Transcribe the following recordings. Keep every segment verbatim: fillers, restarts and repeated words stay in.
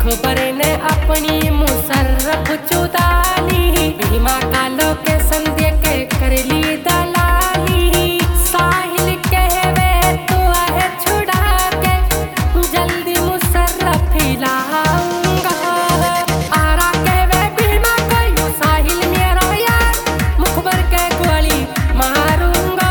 मुखबर ने अपनी मुशर्रफ चुदाली, भीमा का लोकेशन दे के कर ली दलाली। साहिल कहवे तो है छुड़ा के जल्दी मुशर्रफ लाऊंगा। आरा कहवे भीमा को यूं साहिल मेरा यार, मुखबर के गोली मारूंगा,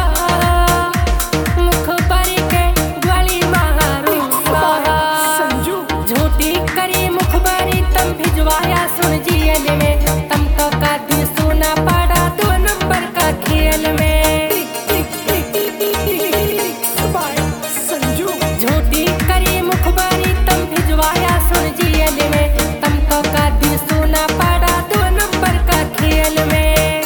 मुखबर के गोली मारूंगा। झूठी करी मुखबरी तम भिजवाया सुन जेल में, तमको का दी सोना पड़ा दो नंबर का खेल में। झूठी करी मुखबरी तम भिजवाया सुन जेल में, तमको का दी सोना पड़ा दो नंबर का खेल में।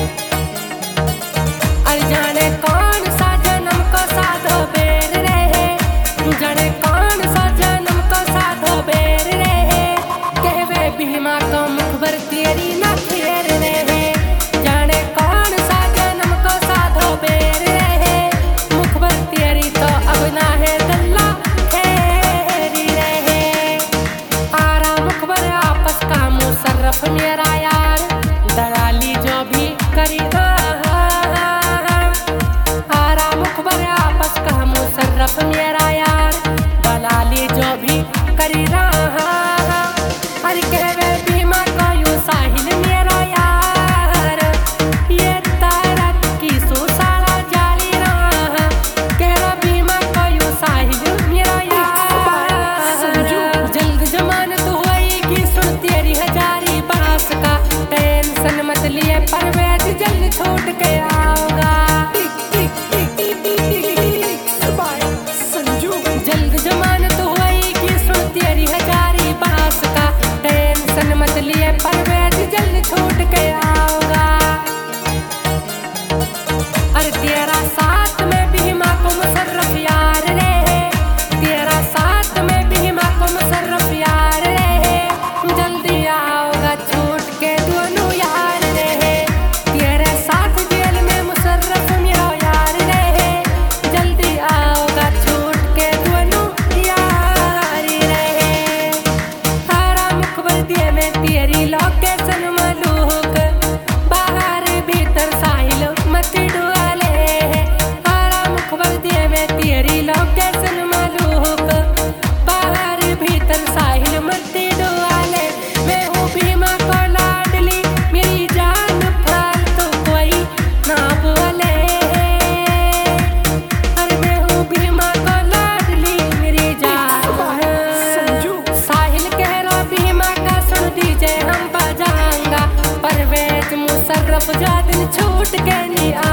अरे जाने कौन सा जन्म को साधो बेर रहे, जाने कौन सा जन्म को साधो बेर रहे, कहवे भीमा को मुखबर तेरी ना फेर रहे। जाने कौन सा जन्म को साधो बेर रहे, मुखबर तेरी तो अब ना है दल्ला फेरी रहे। आरा मुखबर आपस का मुशर्रफ मेरा यार, दलाली जो भी करी आरा मुखबर आपस का मुशर्रफ मेरा यार, दलाली जो भी करी रहा। अरे कहवे भीमा को यूं साहिल मेरा यार, ये तारक की सोसाला जाली रहा। कहवा भीमा को यूं साहिल मेरा यार, जल्द जमानत होएगी सुन तेरी हजारी बास का, टेंशन मत लिए परवेज जल्द छोड़ के आओगा। जल्द जमानत होएगी सुन तेरी हजारी बास का, टेंशन मत लिए परवेज जल्द छोड़ के आओगा। अरे तेरा साथ में भीमा को मुशर्रफ यार रहे, तेरा साथ में भीमा को मुशर्रफ यार रहे, जल्दी आओगा छूट के दोनों यार रहे। तेरे साथ जेल में मुशर्रफ मेरा यार रहे, जल्दी आओगा छूट के दोनों यार रहे। आरा मुखबर दिए में तेरी लोकेशन मलूक, बाहर भीतर साहिल मत डुआले। आरा मुखबर दिए में तेरी लोकेशन मलूक, बाहर भीतर साहिल मत डुआले। मैं हूँ भीमा को लाडली, मेरी जान फालतू कोई ना बोले। अरे मैं हूँ भीमा को लाडली, मेरी जान। साहिल कह रहा भीमा का सुन दीजिए हम बजाऊंगा, परवेज मुशर्रफ जा दिन छूट के नहीं